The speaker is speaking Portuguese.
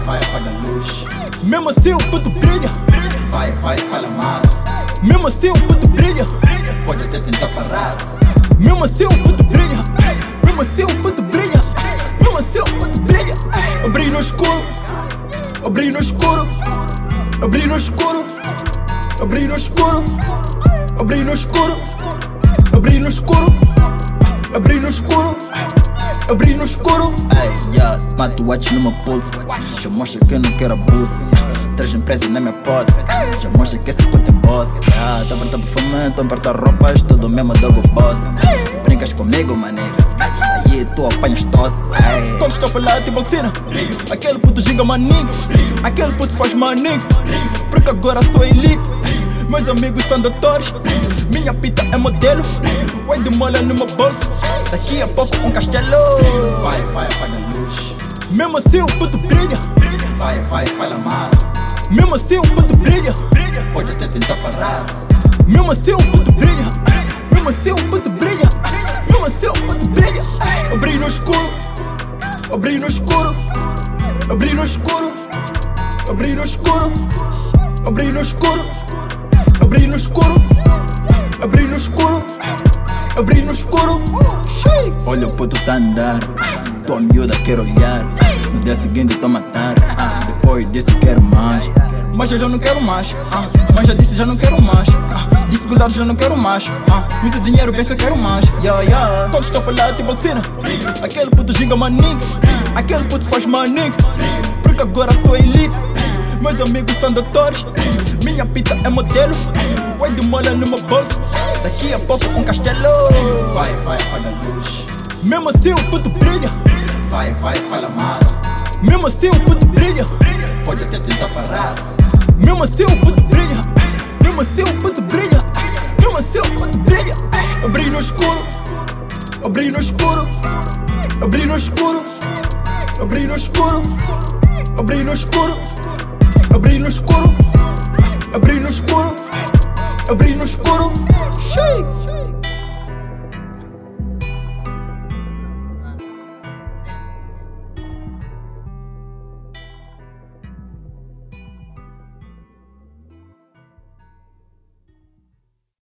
vai, apaga a luz. Mesmo assim o puto brilha. Vai, fala mal. Mesmo assim o puto brilha. Pode até tentar parar. Mesmo assim o puto brilha. Mesmo assim o puto brilha. Mesmo assim o puto brilha. Eu brilho no escuro. Eu brilho no escuro. Eu brilho no escuro. Eu brilho no escuro. Eu brilho no escuro. Eu brilho no escuro. Eu brilho no escuro. Eu brilho no escuro. Ay, yeah, smartwatch no meu pulso. Já mostra que eu não quero abuso. Três empresas na minha posse. Já mostra que esse puto é boss. Tô por perfume, tô importar roupas. Tudo mesmo dogo boss. Tu brincas comigo, maneiro. Aí tu apanhas tosse. Ay. Todos estão a falar tipo Alcina. Aquele puto ginga maninho. Aquele puto faz maninho. Porque agora sou elite. Meus amigos são doutores. Minha pita é modelo. Oi de mola no meu bolso. Daqui a pouco um castelo. Vai, apaga a luz. Mesmo assim o puto brilha. Vai, fala mal. Mesmo assim o puto brilha. Pode até tentar parar. Mesmo assim o puto brilha. Mesmo assim o puto brilha. Mesmo assim o puto brilha. Eu brilho no escuro. Eu brilho no escuro. Eu brilho no escuro. Eu brilho no escuro. Eu brilho no escuro. Eu brilho no escuro. Eu brilho no escuro. Eu brilho no escuro. Olha o puto tá a andar. Tua miúda quer olhar. No dia seguinte tô a matar. Depois disse quero mais. Mas eu já não quero mais. Mas já disse já não quero mais. Dificuldades já não quero mais. Muito dinheiro penso eu quero mais. Yeah. Todos estão a falar tipo Alcina. Aquele puto ginga maninho. Aquele puto faz maninho. Porque agora sou elite. Meus amigos são doutores. Minha pita é modelo. Oi de mola no meu bolso. Daqui a pouco um castelo. Vai, apaga a luz. Mesmo assim o puto brilha. Vai, fala mal. Mesmo assim o puto brilha. Pode até tentar parar. Mesmo assim o puto brilha. Mesmo assim o puto brilha. Mesmo assim o puto brilha. Eu brilho no escuro. Eu brilho no escuro. Eu brilho no escuro. Eu brilho no escuro. Eu brilho no escuro. Eu brilho no escuro. Eu brilho no escuro. Eu brilho no escuro.